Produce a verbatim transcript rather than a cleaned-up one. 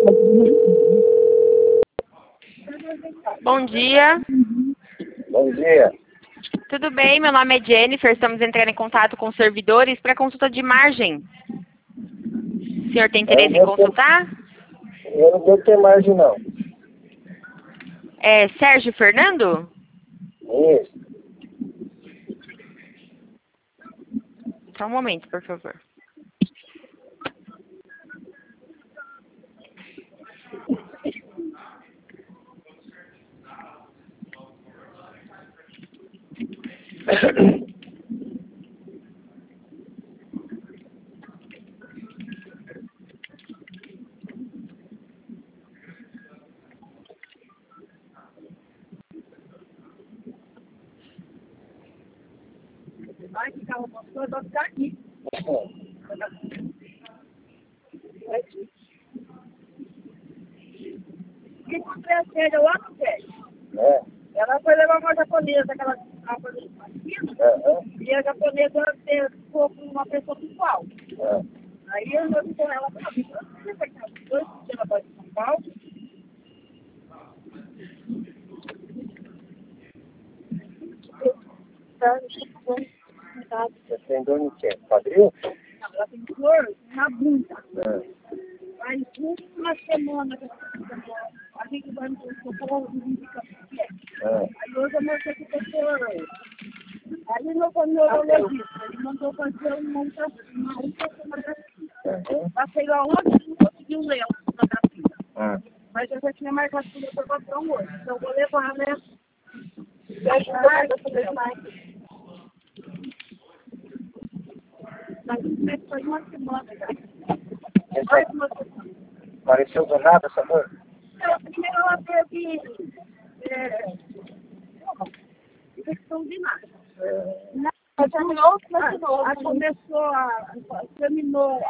Bom dia. Bom dia. Tudo bem? Meu nome é Jennifer. Estamos entrando em contato com os servidores para consulta de margem. O senhor tem interesse em consultar? Eu não devo ter margem, não. É Sérgio Fernando? Isso. Só um momento, por favor. Vai ficar uma pessoa, vai ficar aqui. Que você seja o outro pé. É. Ela foi levar uma japonesa, aquela japonesa É. e a japonesa ficou com uma pessoa pessoal. É. Aí eu falei com ela, pra mim, você vai ficar com dois senadores de São Paulo? Você tem dor no quê? Quadril? Não, ela tem dor na bunda. É. Faz uma semana que a gente vai no psicólogo e indica o que é. É. Aí hoje eu mostrei que o doutor, aí meu neurologista, ele mandou fazer uma ultrassonografia. Uhum. Passei lá ontem, não consegui ler a ultrassonografia. Hum. Mas eu já tinha marcado com o doutor Patrão hoje, então eu vou levar, né? Mas foi uma semana, já. Mais uma semana. Apareceu do nada essa dor? Ela, primeiro ela teve é, infecção de nada. É. Continuou, continuou. Aí começou a, terminou